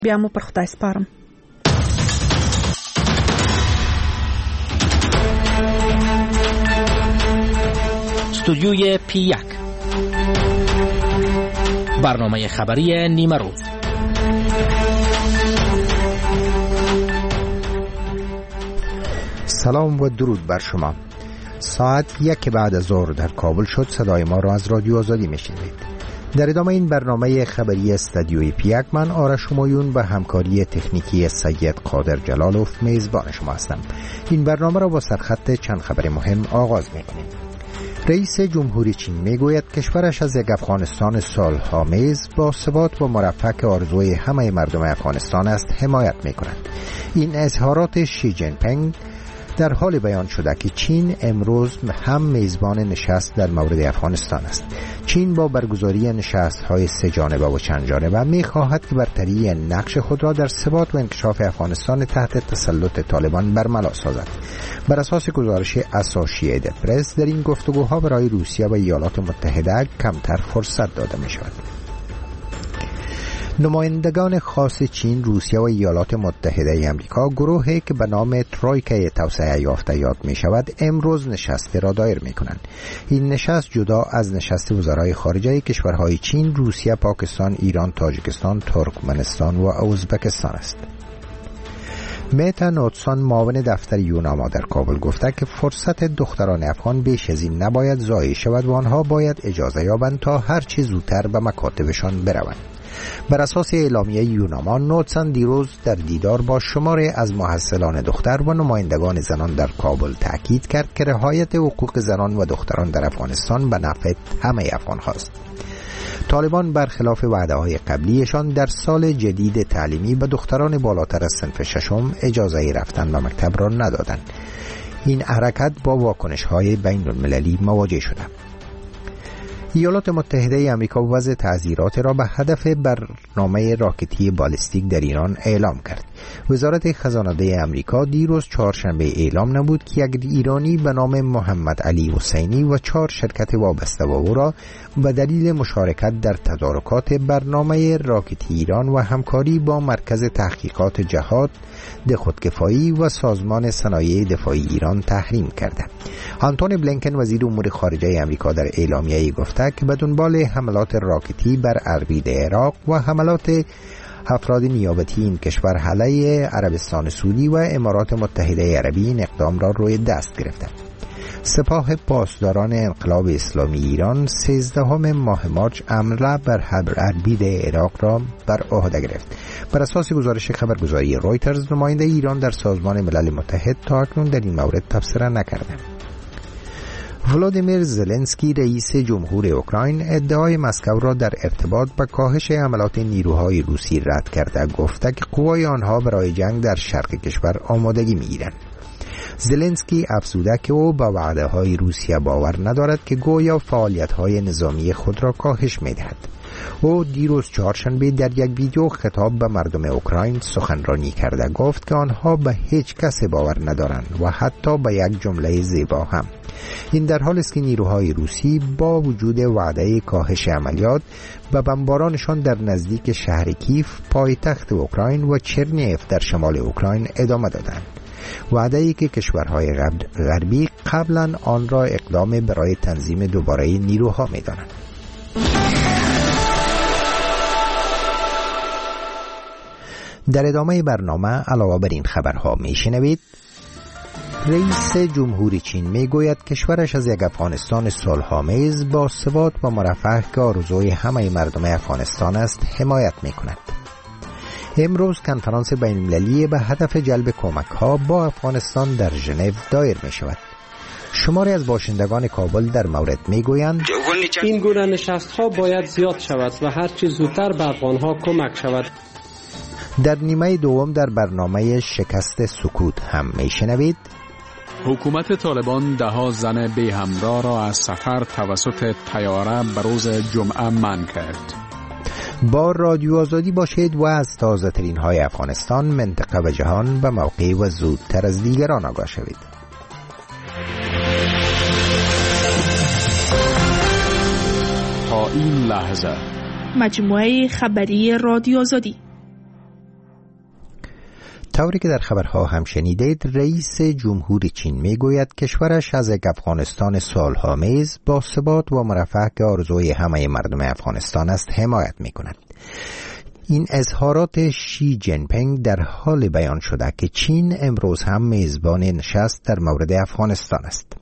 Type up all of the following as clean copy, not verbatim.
بیا مو پر خدای سپارم. استودیوی P1 برنامه خبری نیمه روز. سلام و درود بر شما. ساعت 1 بعد از ظهر در کابل شد. صدای ما را از رادیو آزادی میشنوید. در ادامه این برنامه خبری استودیوی P1 من آرش همایون به همکاری تکنیکی سید قادر جلالوف میزبان شما هستم. این برنامه را با سرخط چند خبر مهم آغاز میکنیم. رئیس جمهوری چین میگوید کشورش از یک افغانستان صلح‌آمیز با ثبات و مرفه که آرزوی همه مردم افغانستان است حمایت میکند. این اظهارات شی جین پینگ در حال بیان شده که چین امروز هم میزبان نشست در مورد افغانستان است. چین با برگزاری نشست‌های سه جانبه و چند جانبه می‌خواهد که برتری نقش خود را در ثبات و انکشاف افغانستان تحت تسلط طالبان برملا سازد. بر اساس گزارش اسوسییتد پرس در این گفتگوها برای روسیه و ایالات متحده کمتر فرصت داده می‌شود. نمایندگان خاص چین، روسیه و ایالات متحده آمریکا، گروهی که به نام ترویکای توسعه یافته یاد می شود، امروز نشست را دایر می کنند. این نشست جدا از نشست وزرای خارجه کشورهای چین، روسیه، پاکستان، ایران، تاجیکستان، ترکمنستان و ازبکستان است. مهتا نوتسان، معاون دفتر یوناما در کابل، گفته که فرصت دختران افغان بیش از این نباید ضایع شود و آنها باید اجازه یابند تا هر چه زودتر به مکاتبشان بروند. بر اساس اعلامیه یوناما، نوتسن دیروز در دیدار با شماری از محصلان دختر و نمایندگان زنان در کابل تاکید کرد که رعایت حقوق زنان و دختران در افغانستان به نفع همه افغان هاست. طالبان برخلاف وعده‌های قبلیشان در سال جدید تعلیمی به دختران بالاتر از صنف ششم اجازه رفتن به مکتب را ندادند. این حرکت با واکنش‌های بین‌المللی مواجه شده. ایالات متحده آمریکا وضع تعزیرات را به هدف برنامه راکتی بالستیک در ایران اعلام کرد. وزارت خزانه آمریکا دیروز چهارشنبه اعلام نمود که یک ایرانی به نام محمد علی حسینی و 4 شرکت وابسته با او را به دلیل مشارکت در تدارکات برنامه راکتی ایران و همکاری با مرکز تحقیقات جهاد خودکفایی و سازمان صنایع دفاعی ایران تحریم کرده. آنتونی بلینکن، وزیر امور خارجه آمریکا، در اعلامیه‌ای گفته که به دنبال حملات راکتی بر اربیل عراق و حملات افراد نیابتی این کشور علیه عربستان سعودی و امارات متحده عربی این اقدام را روی دست گرفته. سپاه پاسداران انقلاب اسلامی ایران 13 ماه مارس حمله بر اربیل عراق را بر عهده گرفت. بر اساس گزارش خبرگزاری رویترز، نماینده ایران در سازمان ملل متحد تا اکنون در این مورد تبصره نکرده. ولادیمیر زلنسکی، رئیس جمهور اوکراین، ادعای مسکو را در ارتباط با کاهش حملات نیروهای روسی رد کرده، گفته که قوای آنها برای جنگ در شرق کشور آمادگی می‌گیرند. زلنسکی افزوده که او با وعده‌های روسیه باور ندارد که گویا فعالیت‌های نظامی خود را کاهش می‌دهد. او دیروز چهارشنبه در یک ویدیو خطاب به مردم اوکراین سخنرانی کرده گفت که آنها به هیچ کس باور ندارند و حتی به یک جمله زیبا هم. این در حالی است که نیروهای روسی با وجود وعده کاهش عملیات به بمبارانشان در نزدیک شهر کیف، پایتخت اوکراین، و چرنیف در شمال اوکراین ادامه دادند. وعده‌ای که کشورهای غربی قبلا آن را اقدام برای تنظیم دوباره نیروها می‌دانند. در ادامه برنامه علاوه بر این خبرها میشنوید: رئیس جمهوری چین میگوید کشورش از یک افغانستان صلح‌آمیز با ثبات و مرفه که آرزوی همه مردم افغانستان است حمایت میکند. امروز کنفرانس بین‌المللی به هدف جلب کمک‌ها با افغانستان در ژنو دایر میشود. شماری از باشندگان کابل در مورد میگویند این گونه نشست‌ها باید زیاد شود و هر چه زودتر به افغان‌ها کمک شود. در نیمه دوم در برنامه شکست سکوت هم میشنوید: حکومت طالبان 10 زن بی همراه را از سفر توسط طیاره به روز جمعه منع کرد. با رادیو آزادی باشید و از تازه ترین های افغانستان، منطقه و جهان به موقع و زودتر از دیگران آگاه شوید. تا این لحظه مجموعه خبری رادیو آزادی. طوری که در خبرها هم شنیدید، رئیس جمهور چین میگوید کشورش از افغانستان صلح‌آمیز با ثبات و مرفه که آرزوی همه مردم افغانستان است حمایت میکند. این اظهارات شی جین پینگ در حال بیان شده که چین امروز هم میزبان نشست در مورد افغانستان است.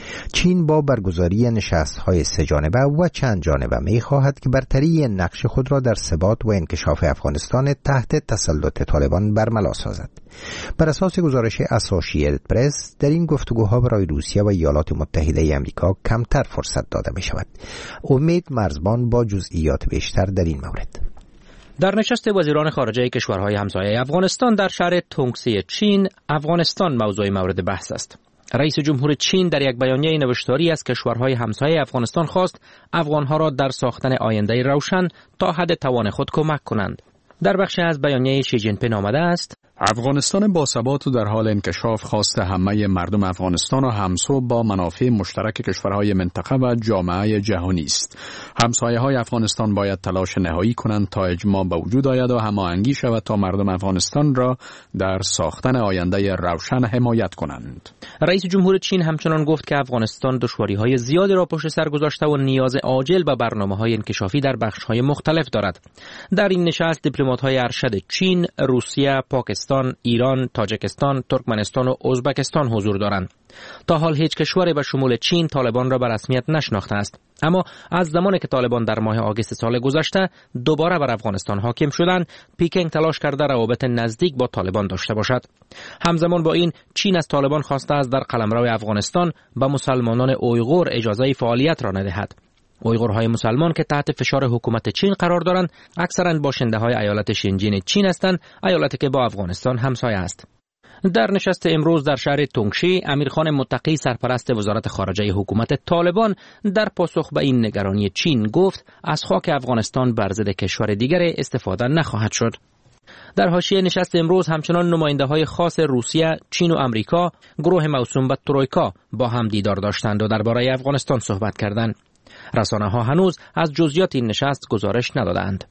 چین با برگزاری نشست‌های سه جانبه و چند جانبه می‌خواهد که برتری نقش خود را در ثبات و انکشاف افغانستان تحت تسلط طالبان برملا سازد. بر اساس گزارش اسوشییتد پرس، در این گفتگوها برای روسیه و ایالات متحده آمریکا کمتر فرصت داده می‌شود. امید مرزبان با جزئیات بیشتر در این مورد. در نشست وزیران خارجه کشورهای همسایه افغانستان در شهر تونگسی چین، افغانستان موضوع مورد بحث است. رئیس جمهور چین در یک بیانیه نوشتاری از کشورهای همسایه افغانستان خواست افغانها را در ساختن آینده روشن تا حد توان خود کمک کنند. در بخشی از بیانیه شی جین پینگ آمده است: افغانستان با ثبات و در حال انکشاف خواست همه مردم افغانستان و همسو با منافع مشترک کشورهای منطقه و جامعه جهانی است. همسایه‌های افغانستان باید تلاش نهایی کنند تا اجماع به وجود آید و هماهنگی شود تا مردم افغانستان را در ساختن آینده روشن حمایت کنند. رئیس جمهور چین همچنان گفت که افغانستان دشواری‌های زیادی را پشت سر گذاشته و نیاز عاجل به برنامه‌های انکشافی در بخش‌های مختلف دارد. در این نشست دیپلمات‌های ارشد چین، روسیه، پاکستان، ایران، تاجیکستان، ترکمنستان و ازبکستان حضور دارند. تا حال هیچ کشوری به شمول چین طالبان را به رسمیت نشناخته است. اما از زمانی که طالبان در ماه آگوست سال گذشته دوباره بر افغانستان حاکم شدند، پکینگ تلاش کرده روابط نزدیک با طالبان داشته باشد. همزمان با این، چین از طالبان خواسته است در قلمرو افغانستان به مسلمانان اویغور اجازه فعالیت را ندهد. اویغورهای مسلمان که تحت فشار حکومت چین قرار دارند، اکثرا باشنده‌های ایالت شینجین چین هستند، ایالتی که با افغانستان همسایه است. در نشست امروز در شهر تونگشی، امیرخان متقی سرپرست وزارت خارجه حکومت طالبان در پاسخ به این نگرانی چین گفت از خاک افغانستان بر ضد کشور دیگر استفاده نخواهد شد. در حاشیه نشست امروز همچنان نماینده‌های خاص روسیه، چین و آمریکا، گروه موسوم به ترویکا با هم دیدار داشتند و درباره افغانستان صحبت کردند. رسانه‌ها هنوز از جزئیات این نشست گزارش ندادند.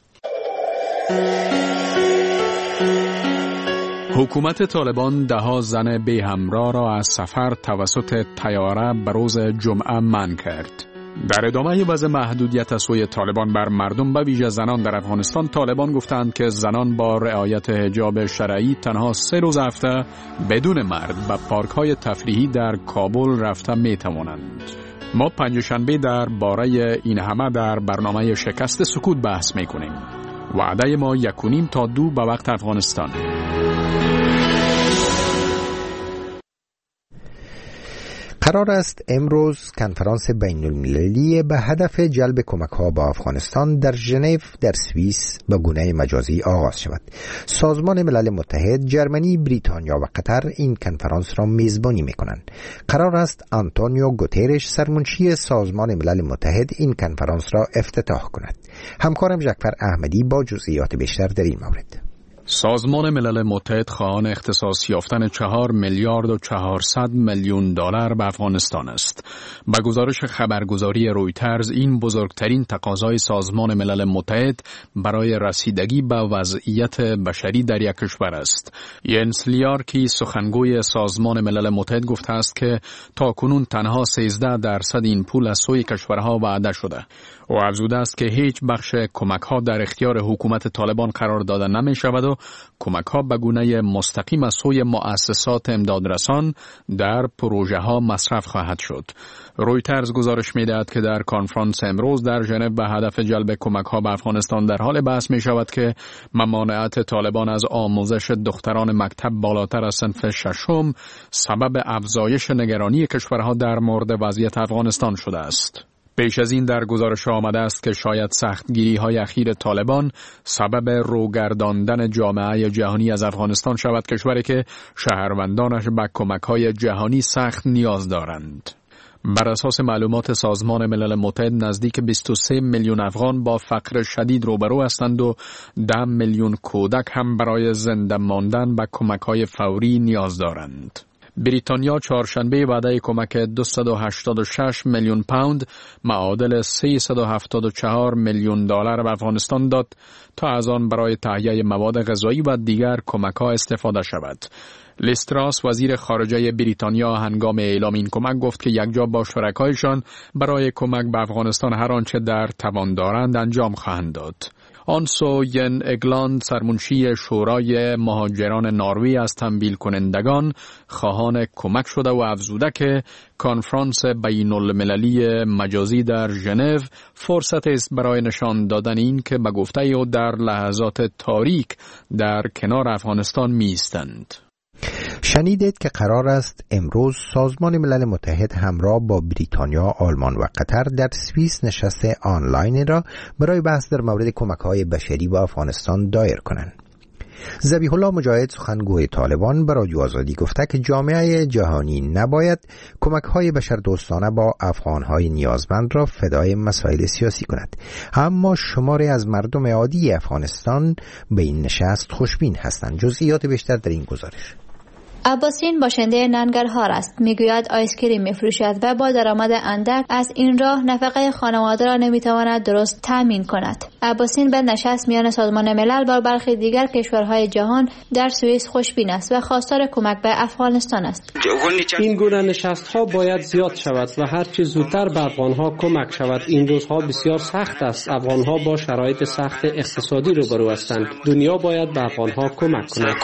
حکومت طالبان ده‌ها زن بی همراه را از سفر توسط طیاره به روز جمعه منع کرد. در ادامه وضع محدودیت از سوی طالبان بر مردم به ویژه زنان در افغانستان، طالبان گفتند که زنان با رعایت حجاب شرعی تنها 3 روز هفته بدون مرد به پارک‌های تفریحی در کابل رفته می‌توانند. ما پنجشنبه در باره این همه در برنامه شکست سکوت بحث می‌کنیم. وعده ما 1:30 تا 2 به وقت افغانستان. قرار است امروز کنفرانس بین المللی به هدف جلب کمک‌ها به افغانستان در ژنو در سوئیس به گونه مجازی آغاز شود. سازمان ملل متحد، جرمنی، بریتانیا و قطر این کنفرانس را میزبانی می‌کنند. قرار است آنتونیو گوترش، سرمنشی سازمان ملل متحد، این کنفرانس را افتتاح کند. همکارم ژکفر احمدی با جزئیات بیشتر در این مورد. سازمان ملل متحد خواهان اختصاص یافتن 4 میلیارد و 400 میلیون دلار به افغانستان است. به گزارش خبرگزاری رویترز، این بزرگترین تقاضای سازمان ملل متحد برای رسیدگی به وضعیت بشری در یک کشور است. ینس لیارکی، سخنگوی سازمان ملل متحد، گفته است که تاکنون تنها 13% این پول از سوی کشورها وعده شده. او افزوده است که هیچ بخش کمک‌ها در اختیار حکومت طالبان قرار داده نمی شود و کمک‌ها به گونه مستقیم از سوی مؤسسات امدادرسان در پروژه‌ها مصرف خواهد شد. رویترز گزارش می‌دهد که در کنفرانس امروز در ژنو به هدف جلب کمک‌ها به افغانستان در حال بحث می‌شود که ممانعت طالبان از آموزش دختران مکتب بالاتر از صنف 6 سبب افزایش نگرانی کشورها در مورد وضعیت افغانستان شده است. پیش از این در گزارش آمده است که شاید سختگیری‌های اخیر طالبان سبب روگرداندن جامعه جهانی از افغانستان شود، کشوری که شهروندانش به کمک‌های جهانی سخت نیاز دارند. بر اساس معلومات سازمان ملل متحد، نزدیک 23 میلیون افغان با فقر شدید روبرو هستند و 10 میلیون کودک هم برای زنده ماندن به کمک‌های فوری نیاز دارند. بریتانیا چهارشنبه وعده کمک 286 میلیون پوند معادل 374 میلیون دلار به افغانستان داد تا از آن برای تهیه مواد غذایی و دیگر کمک‌ها استفاده شود. لیز تراس وزیر خارجه بریتانیا هنگام اعلام این کمک گفت که یکجا با شرکایشان برای کمک به افغانستان هر آنچه در توان دارند انجام خواهند داد. آنسو ین اگلاند سرمنشی شورای مهاجران نروژ از تمویل کنندگان خواهان کمک شده و افزوده که کنفرانس بین المللی مجازی در ژنو فرصت است برای نشان دادن این که به گفته او در لحظات تاریک در کنار افغانستان می ایستند. شنیدید که قرار است امروز سازمان ملل متحد همراه با بریتانیا، آلمان و قطر در سوئیس نشست آنلاین را برای بحث در مورد کمک‌های بشری به افغانستان دایر کنند. ذبیح الله مجاهد سخنگوی طالبان به رادیو آزادی گفته که جامعه جهانی نباید کمک‌های بشردوستانه با افغان‌های نیازمند را فدای مسائل سیاسی کند. اما شماری از مردم عادی افغانستان به این نشست خوشبین هستند. جزئیات بیشتر در این گزارش. عباسین باشنده ننگرهار است. میگوید آیسکریم میفروشد و با درآمد اندک از این راه نفقه خانواده را نمیتواند درست تامین کند. عباسین به نشست میان سازمان ملل با برخی دیگر کشورهای جهان در سوئیس خوشبین است و خواستار کمک به افغانستان است. این گونه نشست‌ها باید زیاد شود و هر چه زودتر به افغان‌ها کمک شود. این روزها بسیار سخت است. افغان‌ها با شرایط سخت اقتصادی روبرو هستند. دنیا باید به افغان‌ها کمک کند.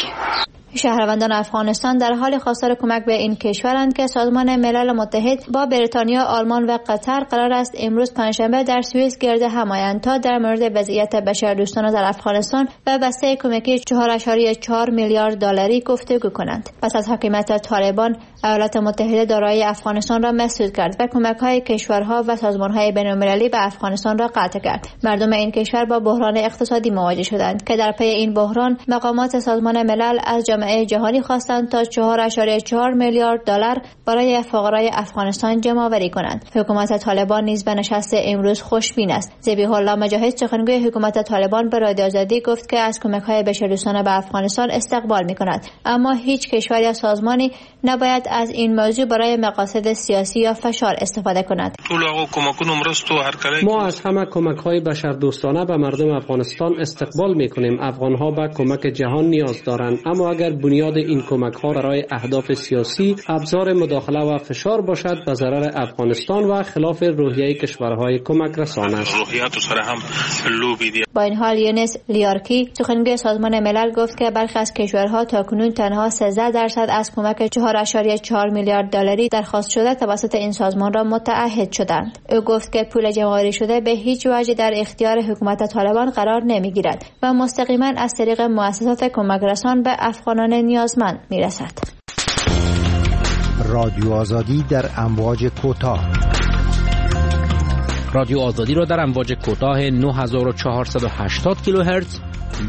شهروندان افغانستان در حال خواستار کمک به این کشورند که سازمان ملل متحد با بریتانیا، آلمان و قطر قرار است امروز پنجشنبه در سوئیس گرد هم آیند تا در مورد وضعیت بشردوستانه در افغانستان و بسته کمکی 4.4 میلیارد دلاری گفتگو کنند. پس از حکومت طالبان، ایالات متحده دارایی افغانستان را مسدود کرد و کمک‌های کشورها و سازمان‌های بین‌المللی به افغانستان را قطع کرد. مردم این کشور با بحران اقتصادی مواجه شدند که در پی این بحران مقامات سازمان ملل از جامعه جهانی خواستند تا 4.4 میلیارد دلار برای فقرای افغانستان جمع‌آوری کنند. حکومت طالبان نیز به نشست امروز خوشبین است. ذبیح الله مجاهد سخنگوی حکومت طالبان به رادیو آزادی گفت که از کمک‌های بشردوستانه به افغانستان استقبال می‌کند، اما هیچ کشور یا سازمانی نباید از این موضوع برای مقاصد سیاسی یا فشار استفاده کند. ما از همه کمک‌های بشردوستانه به مردم افغانستان استقبال می‌کنیم. افغان‌ها به کمک جهان نیاز دارند، اما اگر بنیاد این کمک‌ها برای اهداف سیاسی ابزار مداخله و فشار باشد به ضرر افغانستان و خلاف روحیه کشورهای کمک رسان است. با این حال یونس لیارکی سخنگوی سازمان ملل گفت که برخی از کشورها تاکنون تنها 13% از کمک 4.4 میلیارد دلاری درخواست شده توسط این سازمان را متعهد شدند. او گفت که پول جمع‌آوری شده به هیچ وجه در اختیار حکومت طالبان قرار نمیگیرد و مستقیما از طریق مؤسسات کمک رسان به افغانان نیازمند میرسد. رادیو آزادی در امواج کوتاه. رادیو آزادی را در امواج کوتاه 9480 کیلوهرتز،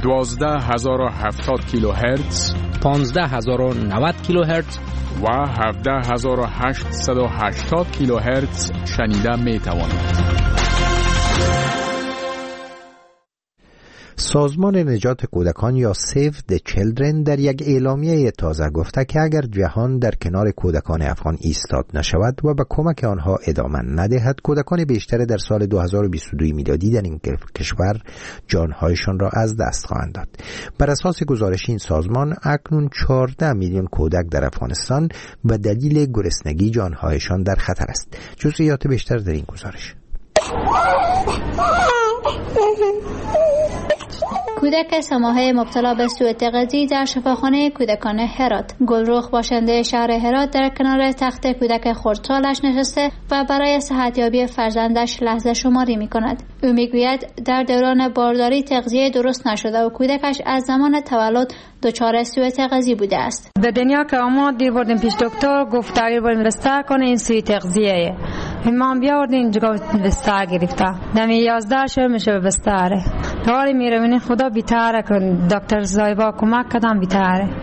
12070 کیلوهرتز، 15090 کیلوهرتز و 17880 کیلوهرتز شنیده می توانید. سازمان نجات کودکان یا Save the Children در یک اعلامیه تازه گفته که اگر جهان در کنار کودکان افغان ایستاد نشود و به کمک آنها ادامه ندهد، کودکان بیشتر در سال 2022 میلادی در این کشور جانهایشان را از دست خواهند داد. بر اساس گزارش این سازمان اکنون 14 میلیون کودک در افغانستان به دلیل گرسنگی جانهایشان در خطر است. جزئیات بیشتر در این گزارش. کودک سماحه مبتلا به سوء تغذیه در شفاخانه کودکان هرات. گلرخ باشنده شهر هرات در کنار تخت کودک خردسالش نشسته و برای صحتیابی فرزندش لحظه شماری می کند. او می گوید در دوران بارداری تغذیه درست نشده و کودکش از زمان تولد دچار سوء تغذیه بوده است. در دنیا که ما دیر بردیم پیش دکتر، گفت تغییر باید رسته کنه، این سوء تغذیه. ما بیاوردیم اینجا بستر گرفته. دمی 11 شب میشه به بستره. دواری میره خدا بیتاره کن. دکتر زایبا کمک کردن بیتاره.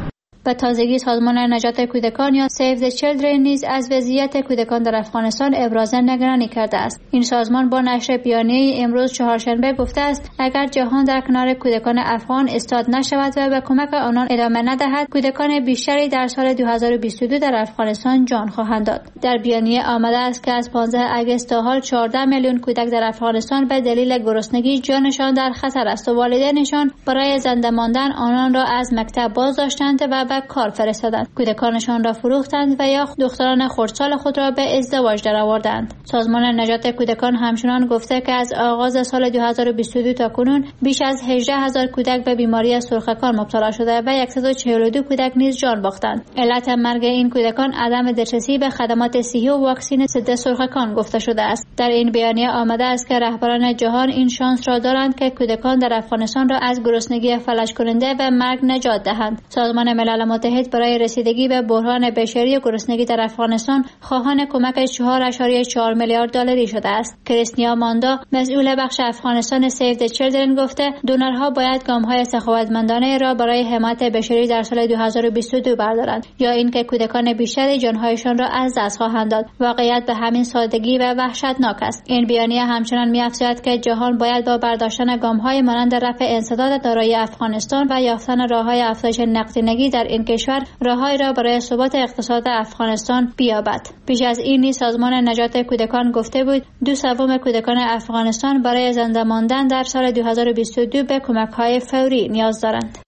به تازگی سازمان نجات کودکان یا Save the Children نیز از وضعیت کودکان در افغانستان ابراز نگرانی کرده است. این سازمان با نشر بیانیه امروز چهارشنبه گفته است اگر جهان در کنار کودکان افغان ایستاد نشود و به کمک آنان ادامه ندهد، کودکان بیشتری در سال 2022 در افغانستان جان خواهند داد. در بیانیه آمده است که از 15 اگست تا حال 14 میلیون کودک در افغانستان به دلیل گرسنگی جانشان در خطر است و والدینشان برای زنده ماندن آنان را از مکتب بازداشتند و به کار فرستادند. کودکانشان را فروختند و یا دختران خردسال خود را به ازدواج درآوردند. سازمان نجات کودکان همچنان گفته که از آغاز سال 2022 تا کنون بیش از 18,000 کودک به بیماری سرخکان مبتلا شده و 142 کودک نیز جان باختند. علت مرگ این کودکان عدم دسترسی به خدمات صحی و واکسن ضد سرخکان گفته شده است. در این بیانیه آمده است که رهبران جهان این شانس را دارند که کودکان در افغانستان را از گرسنگی فلج کننده و مرگ نجات دهند. سازمان ملل متحد برای رسیدگی به بحران بشری و گرسنگی در افغانستان خواهان کمک 4.4 میلیارد دلاری شده است. کریستیا ماندا مسئول بخش افغانستان Save the Children گفته دونرها باید گام‌های سخاوتمندانه را برای حمایت بشری در سال 2022 بردارند یا اینکه کودکان بیشتری جان‌هایشان را از دست خواهند داد. واقعیت به همین سادگی و وحشتناک است. این بیانیه همچنان می‌افزاید که جهان باید با برداشتن گام‌های مانند رفع انسداد دارایی افغانستان و یافتن راه‌های افزایش نقدینگی در این کشور راه‌هایی را برای ثبات اقتصاد افغانستان بیابد. پیش از این سازمان نجات کودکان گفته بود 2/3 کودکان افغانستان برای زنده ماندن در سال 2022 به کمک‌های فوری نیاز دارند.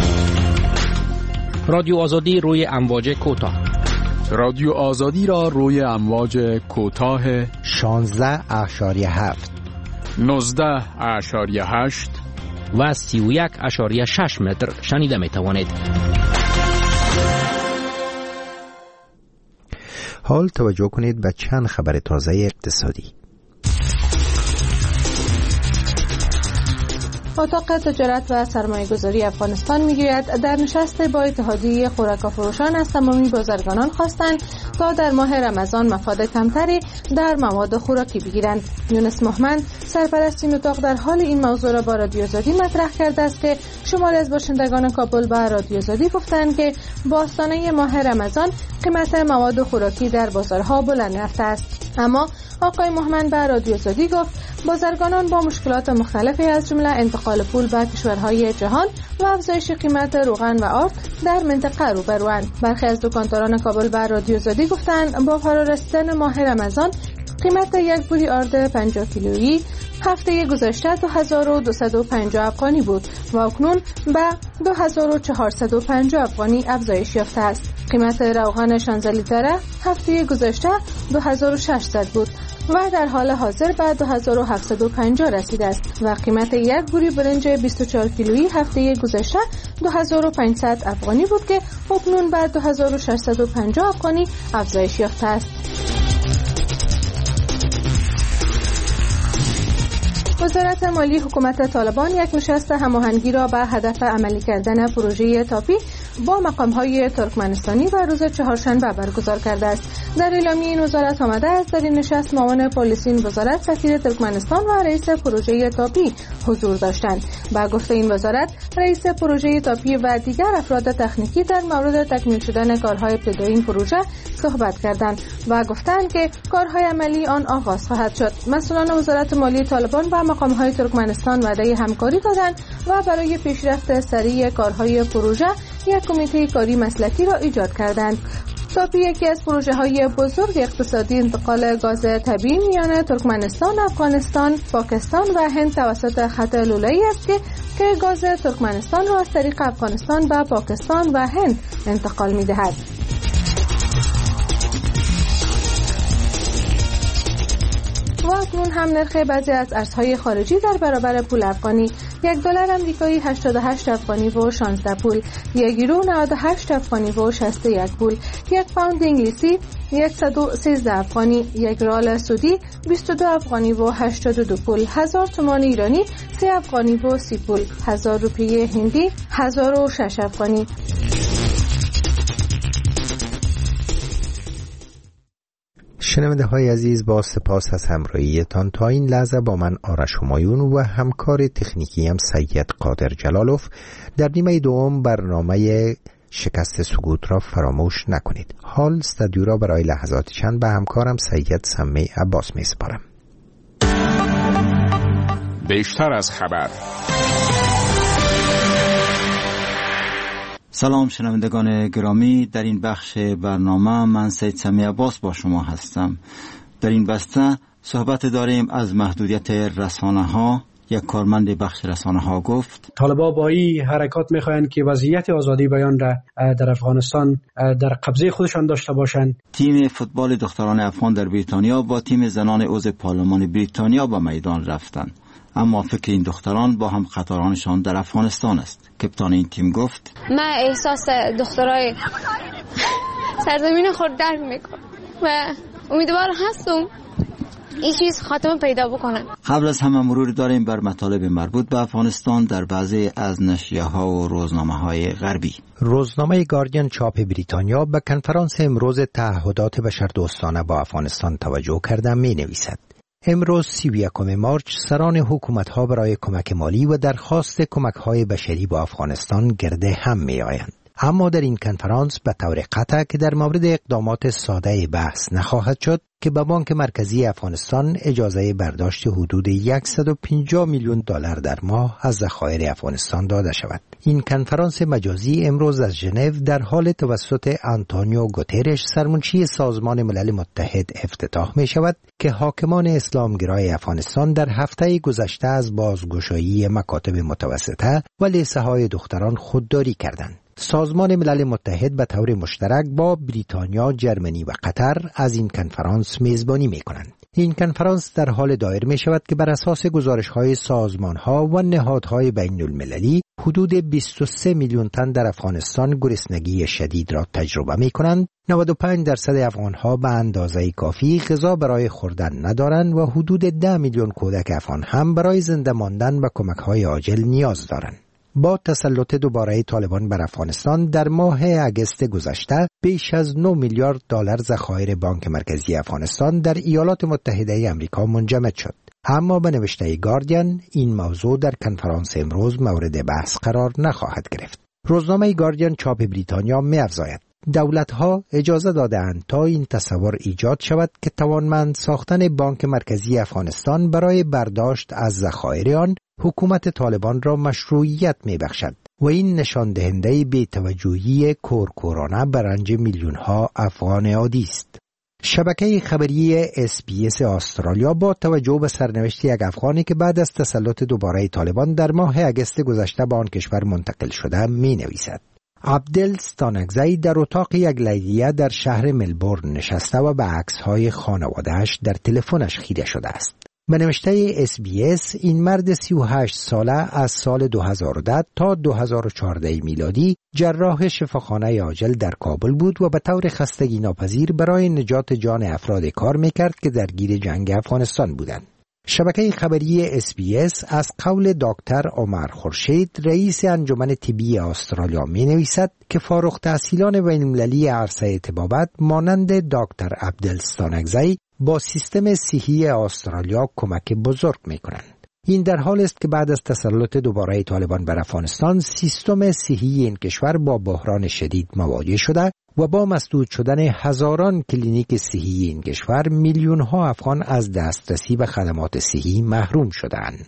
رادیو آزادی روی امواج کوتاه. رادیو آزادی را روی امواج کوتاه 16.7 19.8 و 31.6 متر شنیده می توانید. حال توجه کنید به چند خبر تازه اقتصادی. اتاق تجارت و سرمایه‌گذاری افغانستان می‌گوید در نشست با اتحادیه خوراک‌فروشان از تمامی بازرگانان خواستند تا در ماه رمضان مفاد کمتری در مواد خوراکی بگیرند. یونس محمد سرپرست این اتاق در حال این موضوع را با رادیو آزادی مطرح کرده است که شماری از باشندگان کابل با رادیو آزادی گفتند که با آستانه ماه رمضان قیمت مواد خوراکی در بازارها بلند رفته است. اما آقای محمد به رادیو آزادی گفت بازرگانان با مشکلات مختلفی از جمله انتقال پول به کشورهای جهان و افزایش قیمت روغن و آرد در منطقه روبروند. برخی از دکانداران کابل به رادیو آزادی گفتند با فرارسیدن ماه رمضان قیمت یک بوری آرد 50 کیلویی هفته گذشته 2250 افغانی بود و اکنون به 2450 افغانی افزایش یافته است. قیمت روغن 16 لیتره هفته گذشته 2600 بود و در حال حاضر به 2750 رسیده است و قیمت یک بوری برنج 24 کیلویی هفته گذشته 2500 افغانی بود که اکنون به 2650 افغانی افزایش یافته است. وزارت مالی حکومت طالبان یک نشست هماهنگی را به هدف عملی کردن پروژه تاپی با مقام‌های ترکمنستانی و روز چهارشنبه برگزار کرده است. در اعلامیه این وزارت آمده است در این نشست معاون پلیس این وزارت، سفیر ترکمنستان و رئیس پروژه تاپی حضور داشتند. با گفته این وزارت، رئیس پروژه تاپی و دیگر افراد تکنیکی در مورد تکمیل شدن کارهای ابتدایی این پروژه صحبت کردند و گفتند که کارهای عملی آن آغاز خواهد شد. مسئولان وزارت مالی طالبان و مقام‌های ترکمنستان وعده همکاری دادند و برای پیشرفت سریع کارهای پروژه یک کمیته کاری مسلکی را ایجاد کردند. تاپی یکی از پروژه‌های بزرگ اقتصادی انتقال گاز طبیعی میان ترکمنستان، افغانستان، پاکستان و هند توسط خط لوله‌ای است که گاز ترکمنستان را از طریق افغانستان به پاکستان و هند انتقال می‌دهد. و اکنون هم نرخ بعضی از ارزهای خارجی در برابر پول افغانی: $1 آمریکایی 88 افغانی و 16 پول، یک یورو 98 افغانی و 61 پول، یک پوند انگلیسی 113 افغانی، یک ریال سعودی 22 افغانی و 82 پول، 1000 تومان ایرانی 3 افغانی و 30 پول، 1000 روپیه هندی 1006 افغانی. شنونده های عزیز، با سپاس از همراهیتان تا این لحظه با من آرش همایون و همکار تکنیکی هم سید قادر جلالوف در نیمه دوم برنامه شکست سقوط را فراموش نکنید. حال استودیو را برای لحظات چند به همکارم سید سمی عباس می سپارم. بیشتر از خبر. سلام شنوندگان گرامی، در این بخش برنامه من سید سمی عباس با شما هستم. در این بسته صحبت داریم از محدودیت رسانه ها. یک کارمند بخش رسانه ها گفت طالبان با این حرکات میخواهند که وضعیت آزادی بیان را در افغانستان در قبضه خودشان داشته باشند. تیم فوتبال دختران افغان در بریتانیا با تیم زنان عضو پارلمان بریتانیا به میدان رفتند، اما فکر این دختران با هم قطارانشان در افغانستان است. کپتان این تیم گفت من احساس دخترای سرزمین خود درک میکنم و امیدوار هستم این چیز خاتمه پیدا بکنه. قبل از همه مرور داریم بر مطالب مربوط به افغانستان در بعضی از نشریه‌ها و روزنامه‌های غربی. روزنامه گاردین چاپ بریتانیا به کنفرانس امروز تعهدات بشردوستانه با افغانستان توجه کرده می‌نویسد. امروز 31 مارچ سران حکومت‌ها برای کمک مالی و درخواست کمک‌های بشری با افغانستان گرده هم می‌آیند. اما در این کنفرانس به طور قطع که در مورد اقدامات ساده بحث نخواهد شد که به بانک مرکزی افغانستان اجازه برداشت حدود 150 میلیون دلار در ماه از ذخایر افغانستان داده شود. این کنفرانس مجازی امروز از ژنو در حال توسط آنتونیو گوترش سرمنشی سازمان ملل متحد افتتاح می شود که حاکمان اسلامگرای افغانستان در هفته گذشته از بازگشایی مکاتب متوسطه و لیسه های دختران خودداری کردند. سازمان ملل متحد به طور مشترک با بریتانیا، جرمنی و قطر از این کنفرانس میزبانی می کنند. این کنفرانس در حال دایر می شود که بر اساس گزارش های سازمان ها و نهادهای بین المللی حدود 23 میلیون تن در افغانستان گرسنگی شدید را تجربه می کنند. 95% افغان ها به اندازه کافی غذا برای خوردن ندارند و حدود 10 میلیون کودک افغان هم برای زنده ماندن و کمک های عاجل نیاز دارند. با تسلط دوباره طالبان بر افغانستان در ماه اگست گذشته بیش از 9 میلیارد دلار ذخایر بانک مرکزی افغانستان در ایالات متحده آمریکا منجمد شد. اما به نوشته گاردین این موضوع در کنفرانس امروز مورد بحث قرار نخواهد گرفت. روزنامه گاردین چاپ بریتانیا می‌افزاید دولت‌ها اجازه داده‌اند تا این تصور ایجاد شود که توانمند ساختن بانک مرکزی افغانستان برای برداشت از ذخایر آن حکومت طالبان را مشروعیت می‌بخشد و این نشان دهنده بی‌توجهی کورکورانه بر رنج میلیون‌ها افغان عادی است. شبکه خبری SBS استرالیا با توجه به سرنوشت یک افغانی که بعد از تسلط دوباره طالبان در ماه اگست گذشته به آن کشور منتقل شده می‌نویسد عبدل ستانکزی در اتاق یک لیلیه در شهر ملبورن نشسته و به عکس‌های خانواده‌اش در تلفنش خیره شده است. به نوشته SBS این مرد 38 ساله از سال 2010 تا 2014 میلادی جراح شفاخانه عاجل در کابل بود و به طور خستگی ناپذیر برای نجات جان افراد کار میکرد که درگیر جنگ افغانستان بودند. شبکه خبری SBS از قول دکتر عمر خورشید رئیس انجمن طبی استرالیا می نویسد که فارغ التحصیلان بین‌المللی عرصه طبابت مانند دکتر عبدل ستانکزی با سیستم صحی استرالیا کمک بزرگ می کنند. این در حال است که بعد از تسلط دوباره طالبان بر افغانستان سیستم صحی این کشور با بحران شدید مواجه شده و با مسدود شدن هزاران کلینیک صحی این کشور میلیون ها افغان از دسترسی به خدمات صحی محروم شدند.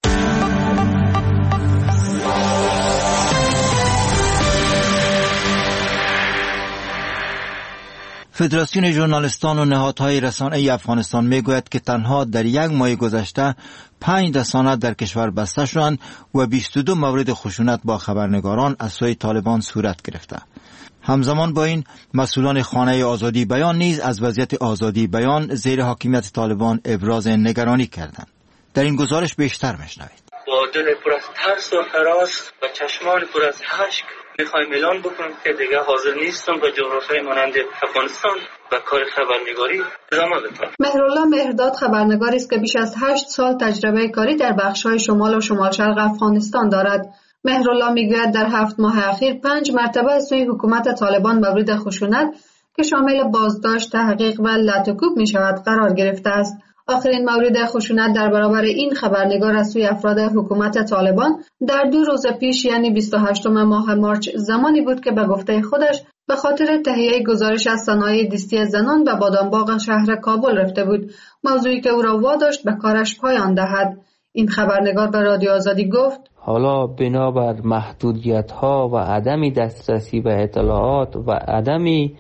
فدراسیون ژورنالیستان و نهادهای رسانه‌ای افغانستان میگوید که تنها در یک ماه گذشته 5 رسانه در کشور بسته شدند و 22 مورد خشونت با خبرنگاران از سوی طالبان صورت گرفته. همزمان با این مسئولان خانه آزادی بیان نیز از وضعیت آزادی بیان زیر حاکمیت طالبان ابراز نگرانی کردند. در این گزارش بیشتر میشنوید. با دل پر از ترس و هراس و چشمان پر از اشک میخوایم اعلان بکنم که دیگه حاضر نیستم به جغرافیای مانند افغانستان و کار خبرنگاری ادامه بدم. مهرالله مهرداد خبرنگاری است که بیش از 8 سال تجربه کاری در بخش‌های شمال و شمال شرق افغانستان دارد. مهرالله میگوید در 7 ماه اخیر 5 مرتبه از سوی حکومت طالبان مورد خشونت که شامل بازداشت، تحقیق و لطوکوب می شود قرار گرفته است. آخرین مورد خشونت در برابر این خبرنگار از سوی افراد حکومت طالبان در 2 روز پیش یعنی 28 ماه مارچ زمانی بود که به گفته خودش به خاطر تهیه گزارش از صنایع دستی زنان به بادامباغ شهر کابل رفته بود، موضوعی که او را واداشت به کارش پایان دهد. این خبرنگار به رادیو آزادی گفت: حالا بنابر محدودیت‌ها و عدم دسترسی به اطلاعات و عدم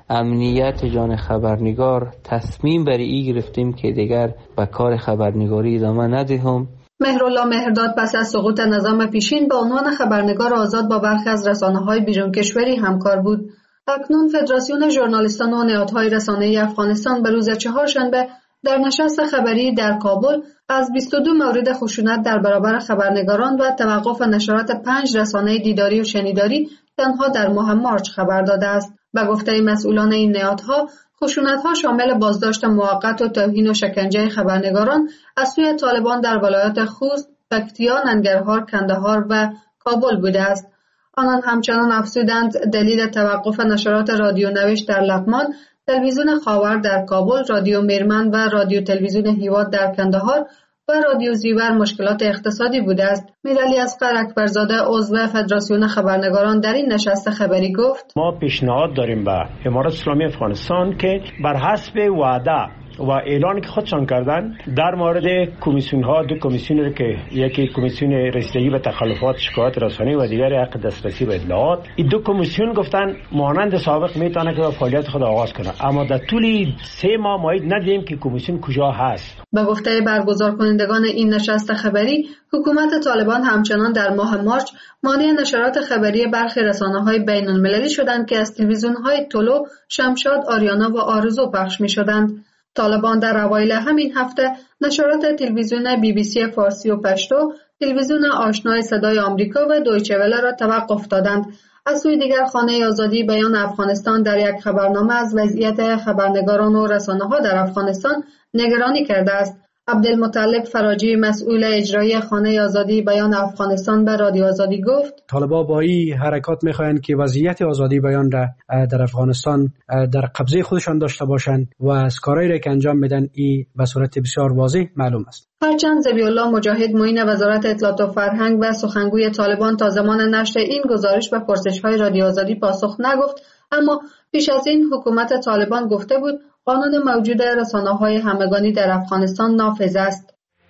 امنیت جان خبرنگار تصمیم بر این گرفتیم که دیگر به کار خبرنگاری ادامه ندهیم. مهرالله مهرداد پس از سقوط نظام پیشین به عنوان خبرنگار آزاد با برخی از رسانه‌های بیرون کشوری همکار بود. اکنون فدراسیون ژورنالیستان و نهادهای رسانه‌ای افغانستان به روز چهارشنبه در نشست خبری در کابل از 22 مورد خشونت در برابر خبرنگاران و توقف نشرات 5 رسانه دیداری و شنیداری تنها در ماه مارچ خبر داده است. به گفته مسئولان این نهادها، خشونت‌ها شامل بازداشت موقت و توهین و شکنجه خبرنگاران از سوی طالبان در ولایات خوست، پکتیا، ننگرهار، کندهار و کابل بوده است. آنان همچنان افزودند دلیل توقف نشرات رادیو نوشت در لغمان، تلویزیون خاور در کابل، رادیو میرمن و رادیو تلویزیون هیواد در کندهار و رادیو زیور مشکلات اقتصادی بوده است. میرعلی اصغر اکبرزاده عضو فدراسیون خبرنگاران در این نشست خبری گفت: ما پیشنهاد داریم به امارات اسلامی افغانستان که بر حسب وعده و اعلان که خودشان کردن در مورد کمیسیون ها، 2 کمیسیون که یکی کمیسیون رسیدگی به تخلفات شکایات رسانی و دیگری حق دسترسی به اطلاعات، این 2 کمیسیون گفتن مانند سابق میتونه که فعالیت خود آغاز کنه، اما در طول 3 ماه مایید ندیدیم که کمیسیون کجا هست. به گفته برگزار کنندگان این نشست خبری، حکومت طالبان همچنان در ماه مارچ مانع نشرات خبری برخی رسانه‌های بین‌المللی شدند که از تلویزیون‌های طلوع، شمشاد، آریانا و آرزو پخش می‌شدند. طالبان در اوایل همین هفته نشرات تلویزیون BBC فارسی و پشتو، تلویزیون آشنای صدای آمریکا و دویچه وله را توقف دادند. از سوی دیگر خانه آزادی بیان افغانستان در یک خبرنامه از وضعیت خبرنگاران و رسانه‌ها در افغانستان نگرانی کرده است. عبدالمطلب فراجی مسئول اجرایی خانه آزادی بیان افغانستان به رادیو آزادی گفت: طالبان با این حرکات میخواهند که وضعیت آزادی بیان را در افغانستان در قبضه خودشان داشته باشند و از کارهایی را که انجام میدن این به صورت بسیار واضح معلوم است. هرچند ذبیح الله مجاهد معین وزارت اطلاعات و فرهنگ و سخنگوی طالبان تا زمان نشر این گزارش به پرسش‌های رادیو آزادی پاسخ نگفت، اما پیش از این حکومت طالبان گفته بود قانون موجود رسانه‌های همگانی در افغانستان نافذ است.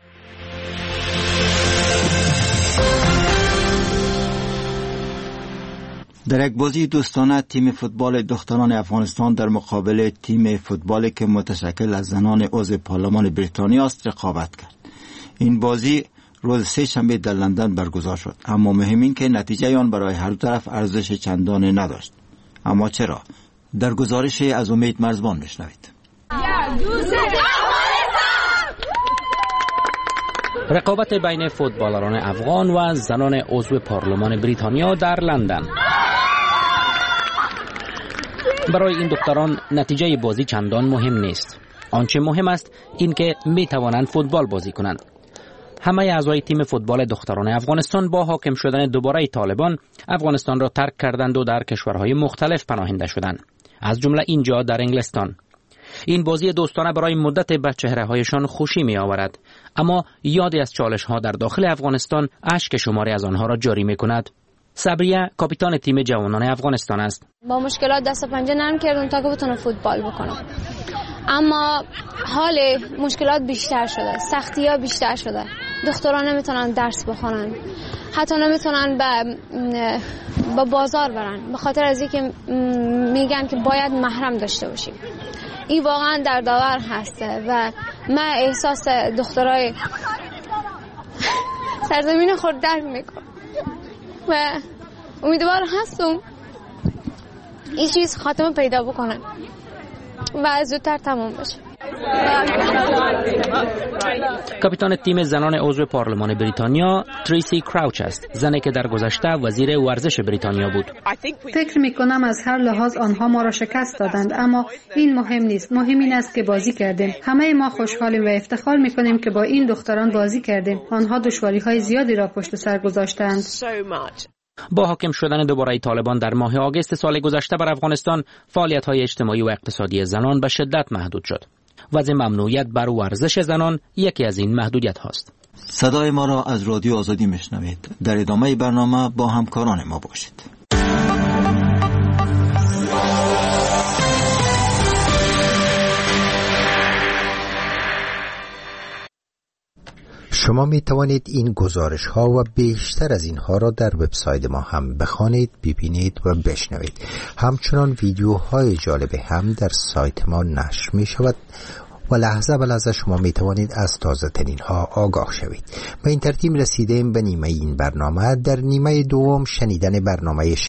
در یک بازی دوستانه تیم فوتبال دختران افغانستان در مقابل تیم فوتبالی که متشکل از زنان عضو پارلمان بریتانیا است رقابت کرد. این بازی روز 3 شنبه در لندن برگزار شد، اما مهم این که نتیجه آن برای هر دو طرف ارزش چندانی نداشت. اما چرا؟ در گزارش از امید مرزبان میشنوید. رقابت بین فوتبالران افغان و زنان عضو پارلمان بریتانیا در لندن. برای این دختران نتیجه بازی چندان مهم نیست. آنچه مهم است این که می توانند فوتبال بازی کنند. همه اعضای تیم فوتبال دختران افغانستان با حاکم شدن دوباره طالبان افغانستان را ترک کردند و در کشورهای مختلف پناهنده شدند، از جمله اینجا در انگلستان. این بازی دوستانه برای مدت به چهره‌هایشان خوشی می آورد، اما یادی از چالش‌ها در داخل افغانستان اشک شماری از آنها را جاری می کند. صبریه کاپیتان تیم جوانان افغانستان است. با مشکلات دست و پنجه نرم کردم تا که بتونم فوتبال بکنم، اما حال مشکلات بیشتر شده، سختی‌ها بیشتر شده. دختران نمیتونن درس بخونن، حتی نمیتونن به بازار برن، به خاطر از اینکه میگن که باید محرم داشته باشیم. این واقعا دردآور هسته و من احساس دخترای سرزمین خود درک میکنم و امیدوار هستم این چیز خاتمه پیدا بکنه و زودتر تمام بشه. کاپیتان تیم زنان عضو پارلمان بریتانیا تریسی کراوچ است، زنی که در گذشته وزیر ورزش بریتانیا بود. فکر میکنم از هر لحاظ آنها ما را شکست دادند، اما این مهم نیست. مهم این است که بازی کردیم. همه ما خوشحالیم و افتخار میکنیم که با این دختران بازی کردیم. آنها دشواری‌های زیادی را پشت سر گذاشتند. با حاکم شدن دوباره طالبان در ماه آگوست سال گذشته بر افغانستان، فعالیت‌های اجتماعی و اقتصادی زنان به شدت محدود شد. و از ممنوعیت بر ورزش زنان یکی از این محدودیت هاست. صدای ما را از رادیو آزادی میشنوید. در ادامه برنامه با همکاران ما باشید. شما می توانید این گزارش ها و بیشتر از اینها را در وبسایت ما هم بخوانید، ببینید و بشنوید. همچنان ویدیوهای جالب هم در سایت ما نشر می شود و لحظه به لحظه شما می توانید از تازه ترین ها آگاه شوید. به این ترتیب رسیدیم به نیمه این برنامه. در نیمه دوم شنیدن برنامه